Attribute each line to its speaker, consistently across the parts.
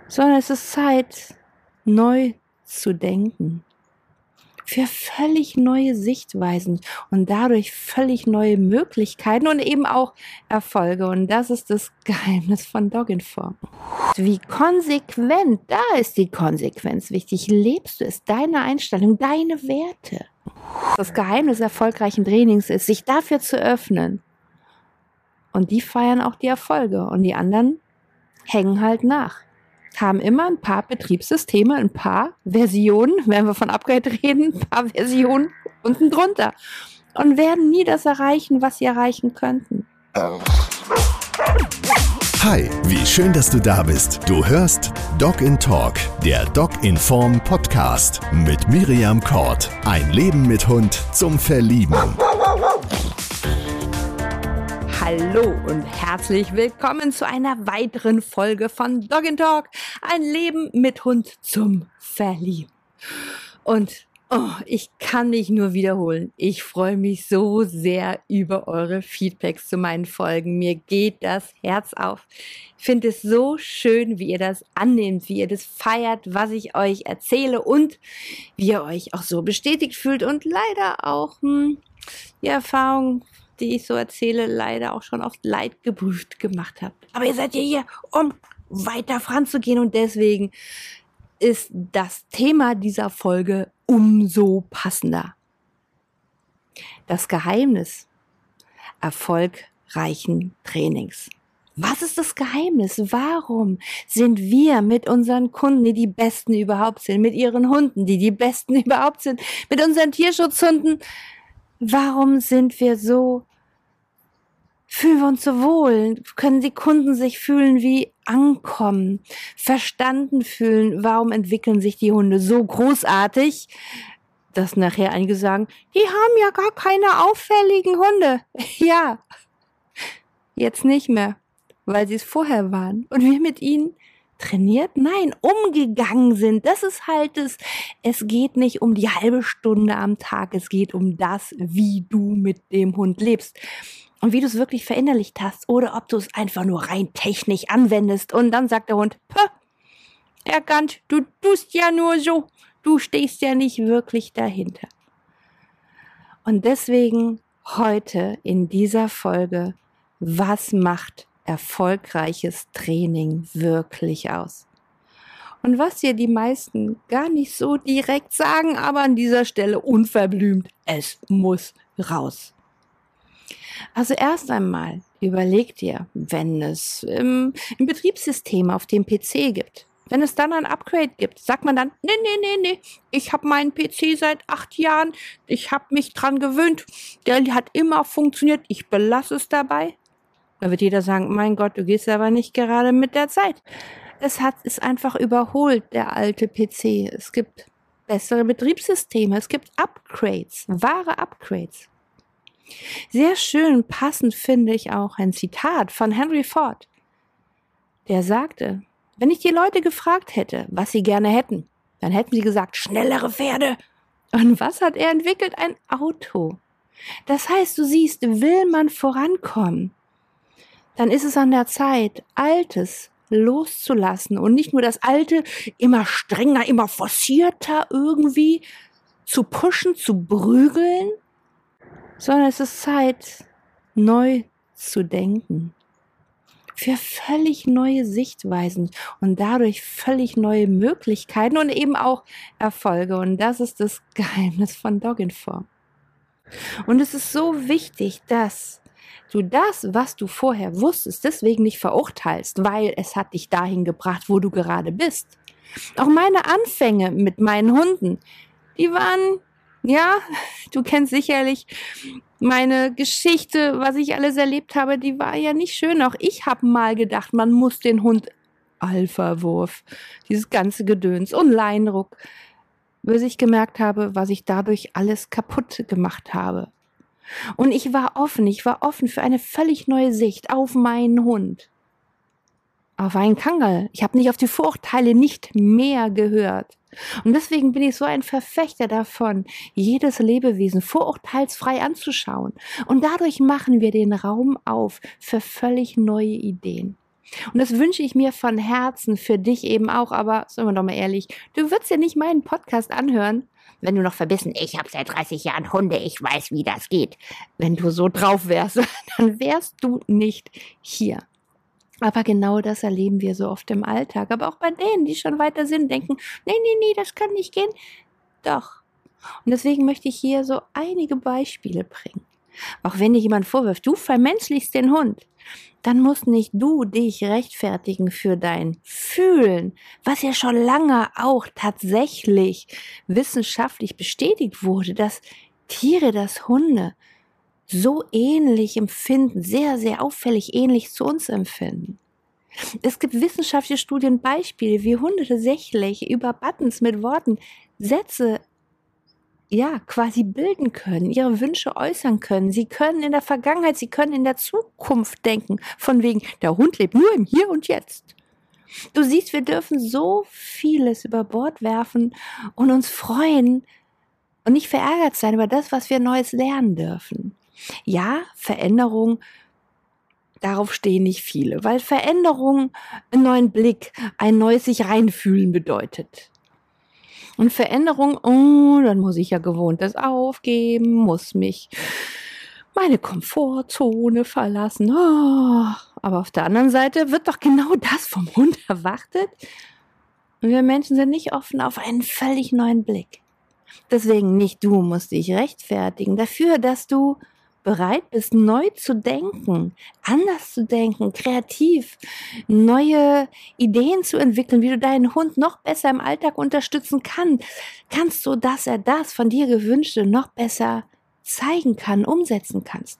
Speaker 1: sondern es ist Zeit, neu zu denken. Für völlig neue Sichtweisen und dadurch völlig neue Möglichkeiten und eben auch Erfolge. Und das ist das Geheimnis von Dogginform. Wie konsequent, da ist die Konsequenz wichtig. Lebst du es, deine Einstellung, deine Werte. Das Geheimnis erfolgreichen Trainings ist, sich dafür zu öffnen. Und die feiern auch die Erfolge und die anderen hängen halt nach. Haben immer ein paar Betriebssysteme, ein paar Versionen, wenn wir von Upgrade reden, ein paar Versionen unten drunter und werden nie das erreichen, was sie erreichen könnten.
Speaker 2: Hi, wie schön, dass du da bist. Du hörst Dog in Talk, der Dogginform Podcast mit Miriam Kort. Ein Leben mit Hund zum Verlieben.
Speaker 1: Hallo und herzlich willkommen zu einer weiteren Folge von Dog in Talk. Ein Leben mit Hund zum Verlieben. Und ich kann mich nur wiederholen. Ich freue mich so sehr über eure Feedbacks zu meinen Folgen. Mir geht das Herz auf. Ich finde es so schön, wie ihr das annehmt, wie ihr das feiert, was ich euch erzähle und wie ihr euch auch so bestätigt fühlt und leider auch die Erfahrung, die ich so erzähle, leider auch schon oft leidgeprüft gemacht habt. Aber ihr seid ja hier, um weiter voranzugehen und deswegen ist das Thema dieser Folge umso passender. Das Geheimnis erfolgreichen Trainings. Was ist das Geheimnis? Warum sind wir mit unseren Kunden, die die Besten überhaupt sind, mit ihren Hunden, die die Besten überhaupt sind, mit unseren Tierschutzhunden, warum sind wir so, fühlen wir uns so wohl? Können die Kunden sich fühlen wie ankommen, verstanden fühlen? Warum entwickeln sich die Hunde so großartig, dass nachher einige sagen, die haben ja gar keine auffälligen Hunde. Ja, jetzt nicht mehr, weil sie es vorher waren. Und wir mit ihnen trainiert? Nein, umgegangen sind. Das ist halt es. Es geht nicht um die halbe Stunde am Tag. Es geht um das, wie du mit dem Hund lebst. Und wie du es wirklich verinnerlicht hast. Oder ob du es einfach nur rein technisch anwendest. Und dann sagt der Hund, erkannt, du tust ja nur so. Du stehst ja nicht wirklich dahinter. Und deswegen heute in dieser Folge, was macht erfolgreiches Training wirklich aus? Und was dir die meisten gar nicht so direkt sagen, aber an dieser Stelle unverblümt, es muss raus. Also erst einmal überleg dir, wenn es ein Betriebssystem auf dem PC gibt, wenn es dann ein Upgrade gibt, sagt man dann, nee, ich habe meinen PC seit 8 Jahren, ich habe mich dran gewöhnt, der hat immer funktioniert, ich belasse es dabei. Da wird jeder sagen, mein Gott, du gehst aber nicht gerade mit der Zeit. Ist einfach überholt, der alte PC. Es gibt bessere Betriebssysteme, es gibt Upgrades, wahre Upgrades. Sehr schön passend finde ich auch ein Zitat von Henry Ford. Der sagte, wenn ich die Leute gefragt hätte, was sie gerne hätten, dann hätten sie gesagt, schnellere Pferde. Und was hat er entwickelt? Ein Auto. Das heißt, du siehst, will man vorankommen, dann ist es an der Zeit, Altes loszulassen und nicht nur das Alte immer strenger, immer forcierter irgendwie zu pushen, zu prügeln, sondern es ist Zeit, neu zu denken. Für völlig neue Sichtweisen und dadurch völlig neue Möglichkeiten und eben auch Erfolge. Und das ist das Geheimnis von Dogginform. Und es ist so wichtig, dass du das, was du vorher wusstest, deswegen nicht verurteilst, weil es hat dich dahin gebracht, wo du gerade bist. Auch meine Anfänge mit meinen Hunden, die waren, ja, du kennst sicherlich meine Geschichte, was ich alles erlebt habe, die war ja nicht schön. Auch ich habe mal gedacht, man muss den Hund Alpha-Wurf, dieses ganze Gedöns und Leinruck, bis ich gemerkt habe, was ich dadurch alles kaputt gemacht habe. Und ich war offen für eine völlig neue Sicht auf meinen Hund. Auf einen Kangal. Ich habe nicht auf die Vorurteile nicht mehr gehört. Und deswegen bin ich so ein Verfechter davon, jedes Lebewesen vorurteilsfrei anzuschauen. Und dadurch machen wir den Raum auf für völlig neue Ideen. Und das wünsche ich mir von Herzen für dich eben auch, aber seien wir doch mal ehrlich, du würdest ja nicht meinen Podcast anhören, wenn du noch verbissen, ich habe seit 30 Jahren Hunde, ich weiß, wie das geht. Wenn du so drauf wärst, dann wärst du nicht hier. Aber genau das erleben wir so oft im Alltag. Aber auch bei denen, die schon weiter sind, denken, nee, das kann nicht gehen. Doch. Und deswegen möchte ich hier so einige Beispiele bringen. Auch wenn dir jemand vorwirft, du vermenschlichst den Hund, dann musst nicht du dich rechtfertigen für dein Fühlen, was ja schon lange auch tatsächlich wissenschaftlich bestätigt wurde, dass Tiere, dass Hunde so ähnlich empfinden, sehr, sehr auffällig ähnlich zu uns empfinden. Es gibt wissenschaftliche Studien, Beispiele, wie Hunde tatsächlich über Buttons mit Worten Sätze quasi bilden können, ihre Wünsche äußern können. Sie können in der Vergangenheit, sie können in der Zukunft denken, von wegen, der Hund lebt nur im Hier und Jetzt. Du siehst, wir dürfen so vieles über Bord werfen und uns freuen und nicht verärgert sein über das, was wir Neues lernen dürfen. Ja, Veränderung, darauf stehen nicht viele, weil Veränderung einen neuen Blick, ein neues sich reinfühlen bedeutet. Und Veränderung, dann muss ich ja Gewohntes aufgeben, muss mich meine Komfortzone verlassen. Aber auf der anderen Seite wird doch genau das vom Hund erwartet. Und wir Menschen sind nicht offen auf einen völlig neuen Blick. Deswegen nicht du musst dich rechtfertigen dafür, dass du bereit bist, neu zu denken, anders zu denken, kreativ, neue Ideen zu entwickeln, wie du deinen Hund noch besser im Alltag unterstützen kannst, so dass er das von dir Gewünschte noch besser zeigen kann, umsetzen kannst.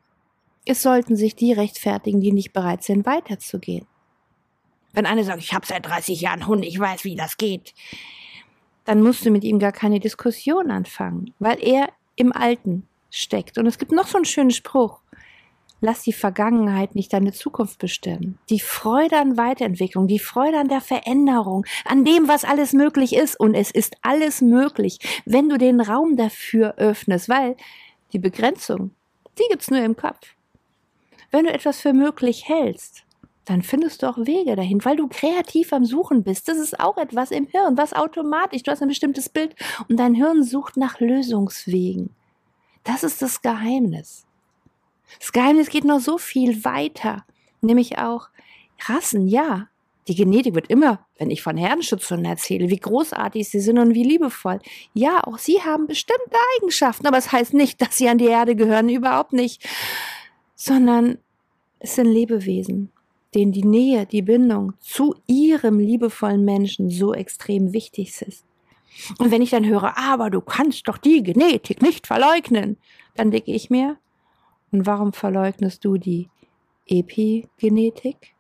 Speaker 1: Es sollten sich die rechtfertigen, die nicht bereit sind, weiterzugehen. Wenn einer sagt, ich habe seit 30 Jahren Hund, ich weiß, wie das geht, dann musst du mit ihm gar keine Diskussion anfangen, weil er im Alten steckt. Und es gibt noch so einen schönen Spruch: Lass die Vergangenheit nicht deine Zukunft bestimmen. Die Freude an Weiterentwicklung, die Freude an der Veränderung, an dem, was alles möglich ist. Und es ist alles möglich, wenn du den Raum dafür öffnest, weil die Begrenzung, die gibt's nur im Kopf. Wenn du etwas für möglich hältst, dann findest du auch Wege dahin, weil du kreativ am Suchen bist. Das ist auch etwas im Hirn, was automatisch, du hast ein bestimmtes Bild und dein Hirn sucht nach Lösungswegen. Das ist das Geheimnis. Das Geheimnis geht noch so viel weiter, nämlich auch Rassen, ja. Die Genetik wird immer, wenn ich von Herdenschutzhunden erzähle, wie großartig sie sind und wie liebevoll. Ja, auch sie haben bestimmte Eigenschaften, aber es heißt nicht, dass sie an die Erde gehören, überhaupt nicht. Sondern es sind Lebewesen, denen die Nähe, die Bindung zu ihrem liebevollen Menschen so extrem wichtig ist. Und wenn ich dann höre, aber du kannst doch die Genetik nicht verleugnen, dann denke ich mir, und warum verleugnest du die Epigenetik?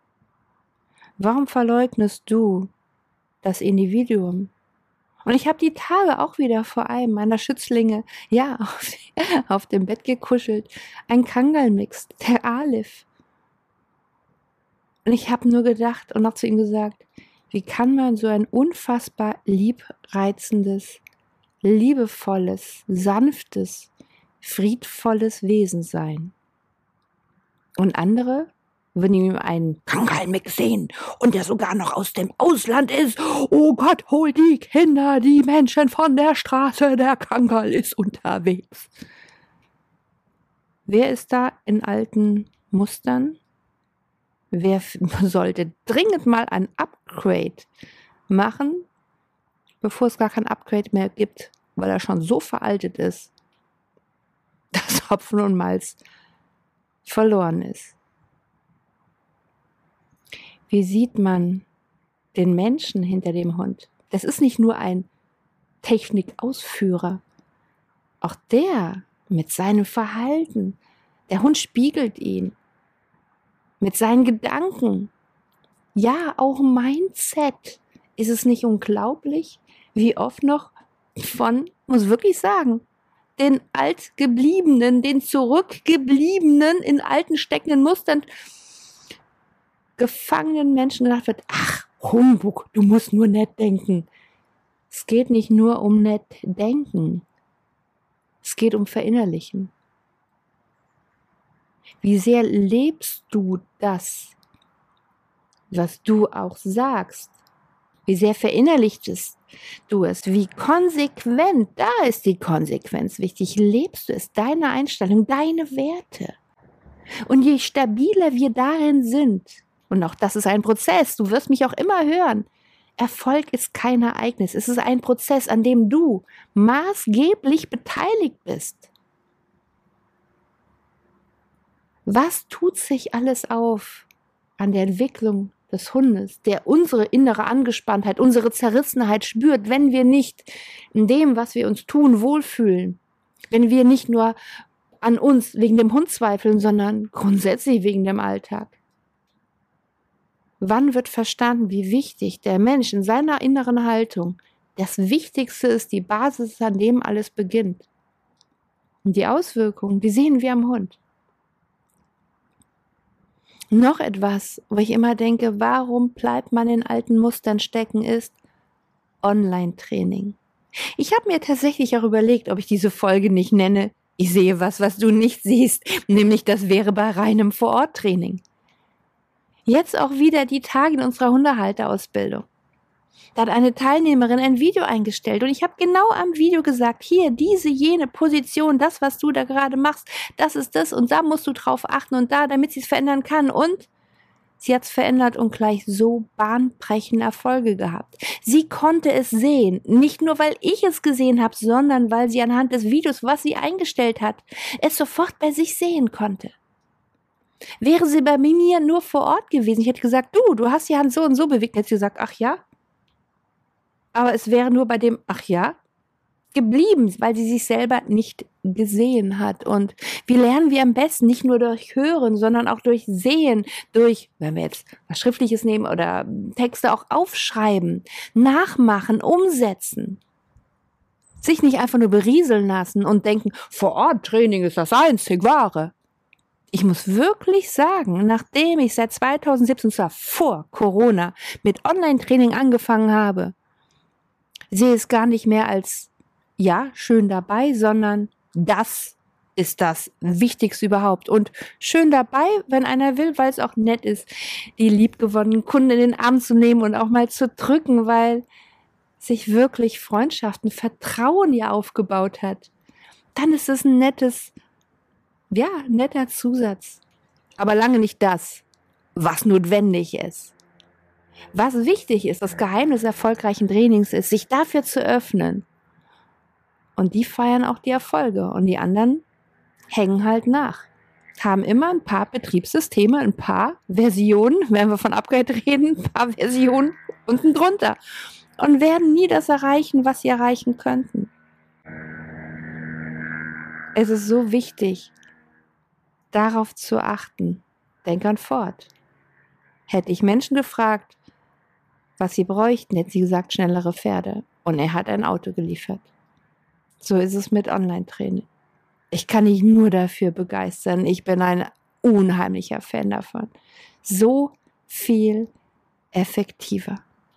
Speaker 1: Warum verleugnest du das Individuum? Und ich habe die Tage auch wieder vor einem meiner Schützlinge, auf dem Bett gekuschelt, ein Kangal-Mix, der Alif. Und ich habe nur gedacht und noch zu ihm gesagt, wie kann man so ein unfassbar liebreizendes, liebevolles, sanftes, friedvolles Wesen sein? Und andere würden ihm einen Kangal-Mix sehen und der sogar noch aus dem Ausland ist. Oh Gott, hol die Kinder, die Menschen von der Straße, der Kangal ist unterwegs. Wer ist da in alten Mustern? Wer sollte dringend mal ein Upgrade machen, bevor es gar kein Upgrade mehr gibt, weil er schon so veraltet ist, dass Hopfen und Malz verloren ist? Wie sieht man den Menschen hinter dem Hund? Das ist nicht nur ein Technikausführer. Auch der mit seinem Verhalten, der Hund spiegelt ihn. Mit seinen Gedanken. Ja, auch Mindset. Ist es nicht unglaublich, wie oft noch muss wirklich sagen, den altgebliebenen, den zurückgebliebenen, in alten steckenden Mustern gefangenen Menschen gedacht wird, ach, Humbug, du musst nur nett denken. Es geht nicht nur um nett denken. Es geht um Verinnerlichen. Wie sehr lebst du das, was du auch sagst, wie sehr verinnerlicht du es, wie konsequent, da ist die Konsequenz wichtig, lebst du es, deine Einstellung, deine Werte. Und je stabiler wir darin sind, und auch das ist ein Prozess, du wirst mich auch immer hören, Erfolg ist kein Ereignis, es ist ein Prozess, an dem du maßgeblich beteiligt bist. Was tut sich alles auf an der Entwicklung des Hundes, der unsere innere Angespanntheit, unsere Zerrissenheit spürt, wenn wir nicht in dem, was wir uns tun, wohlfühlen, wenn wir nicht nur an uns wegen dem Hund zweifeln, sondern grundsätzlich wegen dem Alltag. Wann wird verstanden, wie wichtig der Mensch in seiner inneren Haltung das Wichtigste ist, die Basis, an dem alles beginnt? Und die Auswirkungen, die sehen wir am Hund. Noch etwas, wo ich immer denke, warum bleibt man in alten Mustern stecken, ist Online-Training. Ich habe mir tatsächlich auch überlegt, ob ich diese Folge nicht nenne, ich sehe was du nicht siehst, nämlich das wäre bei reinem Vor-Ort-Training. Jetzt auch wieder die Tage in unserer Hundehalterausbildung. Da hat eine Teilnehmerin ein Video eingestellt und ich habe genau am Video gesagt, hier, diese, jene Position, das, was du da gerade machst, das ist das und da musst du drauf achten und da, damit sie es verändern kann. Und sie hat es verändert und gleich so bahnbrechende Erfolge gehabt. Sie konnte es sehen, nicht nur, weil ich es gesehen habe, sondern weil sie anhand des Videos, was sie eingestellt hat, es sofort bei sich sehen konnte. Wäre sie bei mir nur vor Ort gewesen, ich hätte gesagt, du hast die Hand so und so bewegt, hätte sie gesagt, ach ja. Aber es wäre nur bei dem, ach ja, geblieben, weil sie sich selber nicht gesehen hat. Und wie lernen wir am besten? Nicht nur durch Hören, sondern auch durch Sehen, durch, wenn wir jetzt was Schriftliches nehmen oder Texte auch aufschreiben, nachmachen, umsetzen. Sich nicht einfach nur berieseln lassen und denken, Vor-Ort-Training ist das einzig Wahre. Ich muss wirklich sagen, nachdem ich seit 2017, zwar vor Corona, mit Online-Training angefangen habe, sehe es gar nicht mehr als, ja, schön dabei, sondern das ist das Wichtigste überhaupt. Und schön dabei, wenn einer will, weil es auch nett ist, die liebgewonnenen Kunden in den Arm zu nehmen und auch mal zu drücken, weil sich wirklich Freundschaften, Vertrauen ja aufgebaut hat. Dann ist es ein netter Zusatz. Aber lange nicht das, was notwendig ist. Was wichtig ist, das Geheimnis erfolgreichen Trainings ist, sich dafür zu öffnen. Und die feiern auch die Erfolge. Und die anderen hängen halt nach. Haben immer ein paar Betriebssysteme, ein paar Versionen, wenn wir von Upgrade reden, ein paar Versionen unten drunter. Und werden nie das erreichen, was sie erreichen könnten. Es ist so wichtig, darauf zu achten. Denk an Ford. Hätte ich Menschen gefragt, was sie bräuchten, hätte sie gesagt, schnellere Pferde. Und er hat ein Auto geliefert. So ist es mit Online-Training. Ich kann mich nur dafür begeistern. Ich bin ein unheimlicher Fan davon. So viel effektiver.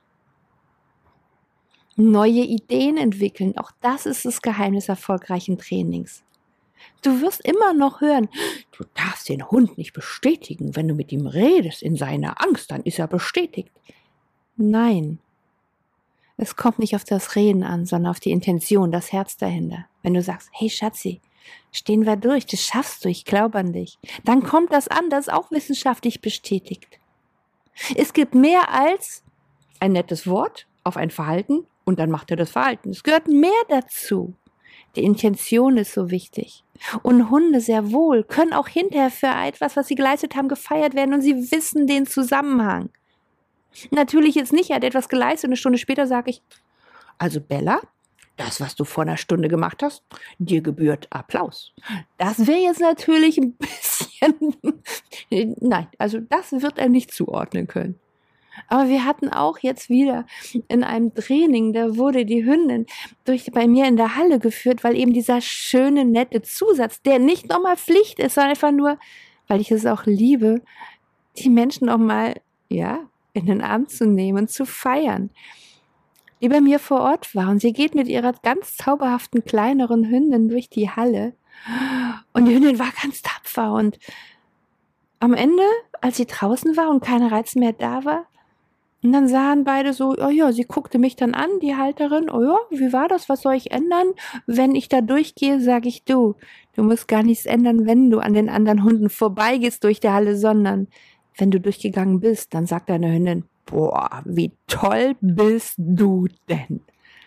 Speaker 1: Neue Ideen entwickeln, auch das ist das Geheimnis erfolgreichen Trainings. Du wirst immer noch hören, du darfst den Hund nicht bestätigen. Wenn du mit ihm redest in seiner Angst, dann ist er bestätigt. Nein, es kommt nicht auf das Reden an, sondern auf die Intention, das Herz dahinter. Wenn du sagst, hey Schatzi, stehen wir durch, das schaffst du, ich glaube an dich. Dann kommt das an, das ist auch wissenschaftlich bestätigt. Es gibt mehr als ein nettes Wort auf ein Verhalten und dann macht er das Verhalten. Es gehört mehr dazu. Die Intention ist so wichtig. Und Hunde sehr wohl können auch hinterher für etwas, was sie geleistet haben, gefeiert werden und sie wissen den Zusammenhang. Natürlich jetzt nicht, er hat etwas geleistet und eine Stunde später sage ich, also Bella, das, was du vor einer Stunde gemacht hast, dir gebührt Applaus. Das wäre jetzt natürlich ein bisschen, nein, also das wird er nicht zuordnen können. Aber wir hatten auch jetzt wieder in einem Training, da wurde die Hündin bei mir in der Halle geführt, weil eben dieser schöne, nette Zusatz, der nicht nochmal Pflicht ist, sondern einfach nur, weil ich es auch liebe, die Menschen auch mal, in den Arm zu nehmen, zu feiern, die bei mir vor Ort war. Und sie geht mit ihrer ganz zauberhaften, kleineren Hündin durch die Halle. Und die Hündin war ganz tapfer und am Ende, als sie draußen war und keine Reiz mehr da war, und dann sahen beide so, oh ja, sie guckte mich dann an, die Halterin, oh ja, wie war das, was soll ich ändern? Wenn ich da durchgehe, sage ich, du musst gar nichts ändern, wenn du an den anderen Hunden vorbeigehst durch die Halle, sondern wenn du durchgegangen bist, dann sagt deine Hündin, boah, wie toll bist du denn?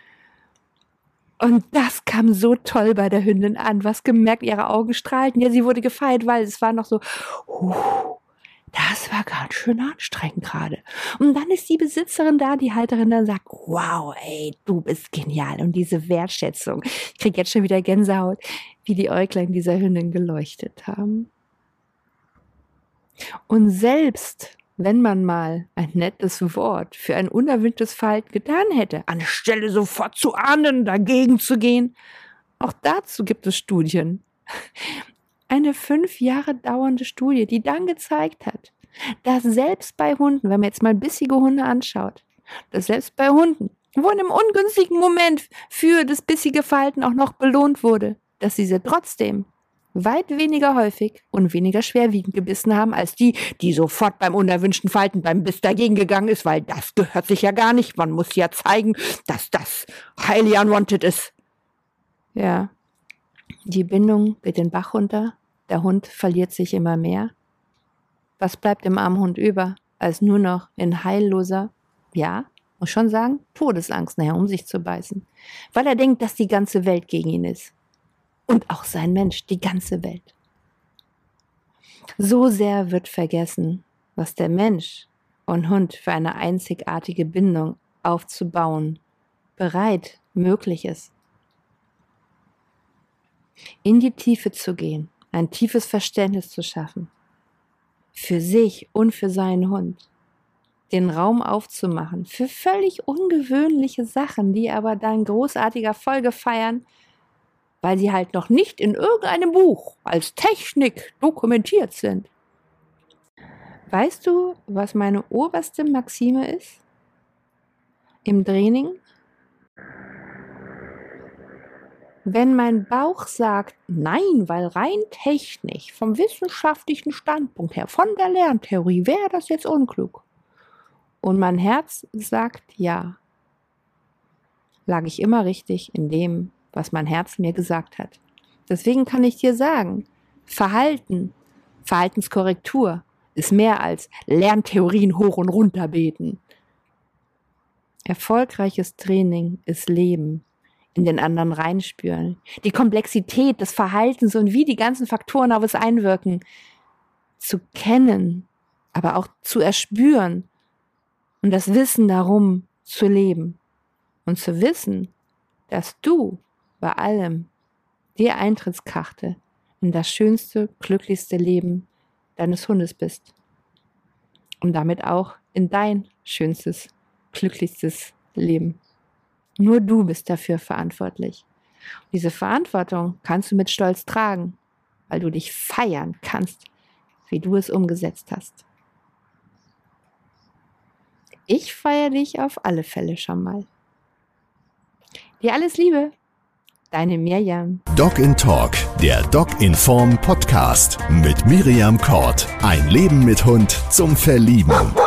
Speaker 1: Und das kam so toll bei der Hündin an, was gemerkt, ihre Augen strahlten, ja, sie wurde gefeiert, weil es war noch so, das war ganz schön anstrengend gerade. Und dann ist die Besitzerin da, die Halterin, dann sagt, wow, ey, du bist genial. Und diese Wertschätzung, ich kriege jetzt schon wieder Gänsehaut, wie die Äuglein dieser Hündin geleuchtet haben. Und selbst wenn man mal ein nettes Wort für ein unerwünschtes Verhalten getan hätte, anstelle sofort zu ahnden, dagegen zu gehen, auch dazu gibt es Studien. Eine 5 Jahre dauernde Studie, die dann gezeigt hat, dass selbst bei Hunden, wenn man jetzt mal bissige Hunde anschaut, dass selbst bei Hunden, wo in einem ungünstigen Moment für das bissige Verhalten auch noch belohnt wurde, dass diese trotzdem weit weniger häufig und weniger schwerwiegend gebissen haben, als die sofort beim unerwünschten Verhalten beim Biss dagegen gegangen ist, weil das gehört sich ja gar nicht. Man muss ja zeigen, dass das highly unwanted ist. Ja. Die Bindung geht den Bach runter, der Hund verliert sich immer mehr. Was bleibt dem armen Hund über, als nur noch in heilloser, ja, muss schon sagen, Todesangst nachher, um sich zu beißen. Weil er denkt, dass die ganze Welt gegen ihn ist. Und auch sein Mensch, die ganze Welt. So sehr wird vergessen, was der Mensch und Hund für eine einzigartige Bindung aufzubauen bereit möglich ist. In die Tiefe zu gehen, ein tiefes Verständnis zu schaffen, für sich und für seinen Hund, den Raum aufzumachen, für völlig ungewöhnliche Sachen, die aber dann großartiger Folge feiern, weil sie halt noch nicht in irgendeinem Buch als Technik dokumentiert sind. Weißt du, was meine oberste Maxime ist? Im Training? Wenn mein Bauch sagt, nein, weil rein technisch, vom wissenschaftlichen Standpunkt her, von der Lerntheorie, wäre das jetzt unklug. Und mein Herz sagt ja, lag ich immer richtig in dem, was mein Herz mir gesagt hat. Deswegen kann ich dir sagen, Verhaltenskorrektur ist mehr als Lerntheorien hoch und runter beten. Erfolgreiches Training ist Leben, in den anderen reinspüren, die Komplexität des Verhaltens und wie die ganzen Faktoren auf es einwirken, zu kennen, aber auch zu erspüren und das Wissen darum zu leben und zu wissen, dass du bei allem die Eintrittskarte in das schönste, glücklichste Leben deines Hundes bist und damit auch in dein schönstes, glücklichstes Leben. Nur du bist dafür verantwortlich. Und diese Verantwortung kannst du mit Stolz tragen, weil du dich feiern kannst, wie du es umgesetzt hast. Ich feiere dich auf alle Fälle schon mal. Dir alles Liebe, deine Mirjam.
Speaker 2: Dog in Talk, der Dog in Form Podcast mit Miriam Kort. Ein Leben mit Hund zum Verlieben.